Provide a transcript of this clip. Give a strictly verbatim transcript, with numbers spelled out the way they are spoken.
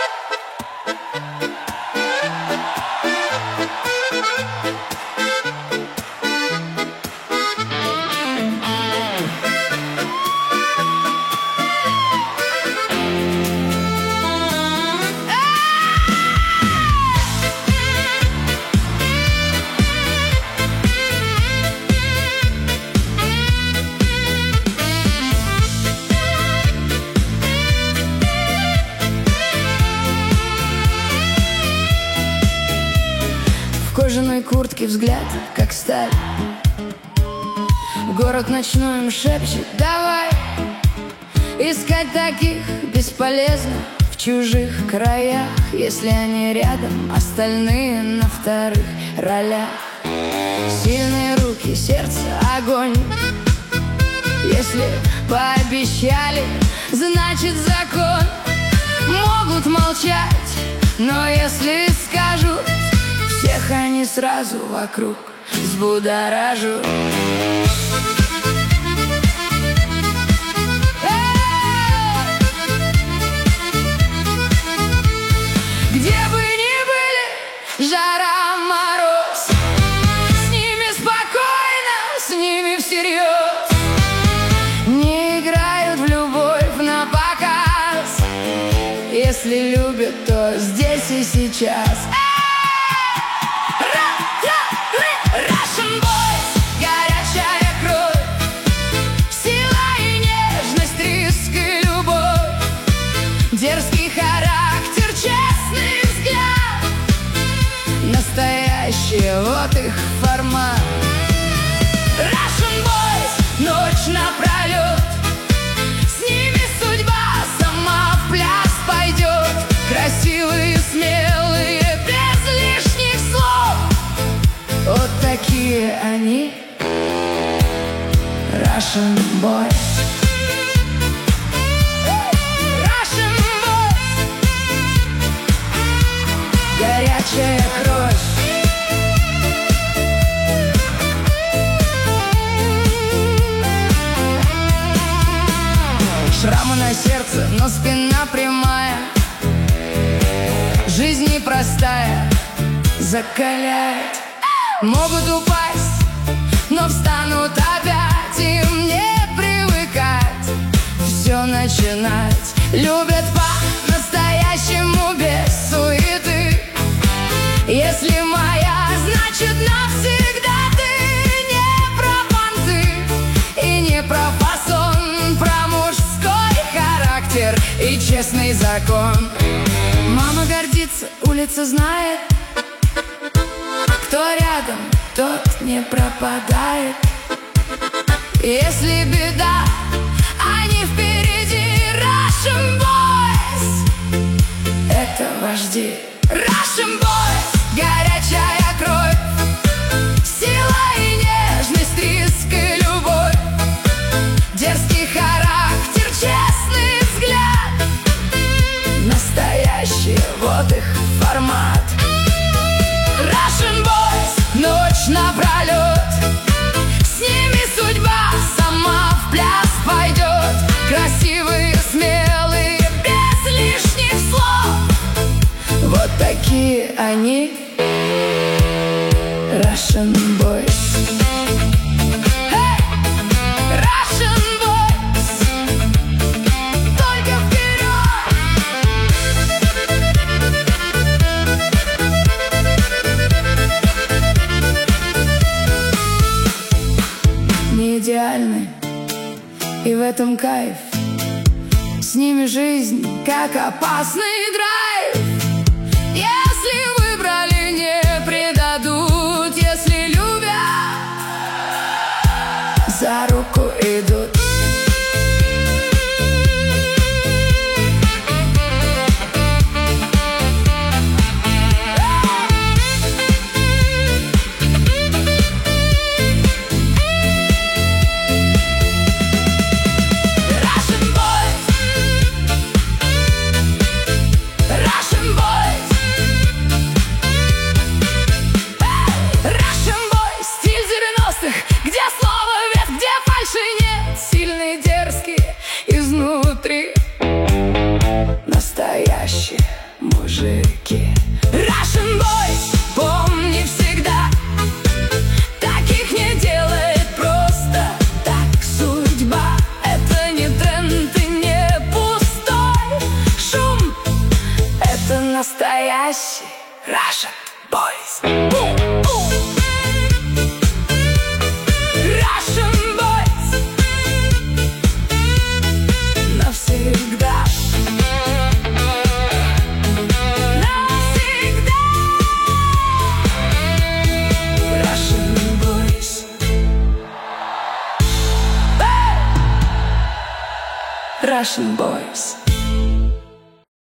В кожаной куртке взгляд, как сталь. Город ночной им шепчет: давай. Искать таких бесполезно в чужих краях, если они рядом, остальные на вторых ролях. Сильные руки, сердце, огонь. Если пообещали, значит закон. Могут молчать, но если скажут, всех они сразу вокруг взбудоражут. Где бы ни были, жара, мороз, с ними спокойно, с ними всерьез. Не играют в любовь на показ. Если любят, то здесь и сейчас. Дерзкий характер, честный взгляд, настоящий, вот их формат. Russian Boys, ночь напролет, с ними судьба сама в пляс пойдет. Красивые, смелые, без лишних слов, вот такие они, Russian Boys. Горячая кровь. Шрамы на сердце, но спина прямая. Жизнь непростая, закаляет. Могут упасть, но встанут опять. Им не привыкать, все начинать. Любят по-настоящему, без суеты. Если моя, значит навсегда. Ты не про понты и не про фасон, про мужской характер и честный закон. Мама гордится, улица знает, кто рядом, тот не пропадает. Если беда, они впереди. Russian Boys — это вожди. Russian Boys, горячая кровь, сила и нежность, риск и любовь. Дерзкий характер, честный взгляд, настоящий, вот их формат. Russian Boys, ночь напролет, с ними судьба сама в пляс пойдет. Красивые, смелые, без лишних слов, вот такие они, Russian Boys. Hey! Russian Boys, только вперед! Не идеальны, и в этом кайф. С ними жизнь, как опасный драйв. Если выбрали, не предадут. Если любят, за руку идут. Russian Boys, настоящие мужики. Russian Boys, помни всегда, таких не делает просто так судьба. Это не тренд и не пустой шум, это настоящий Russian Boys. Russian Boys навсегда. Навсегда. Russian Boys. Russian Boys.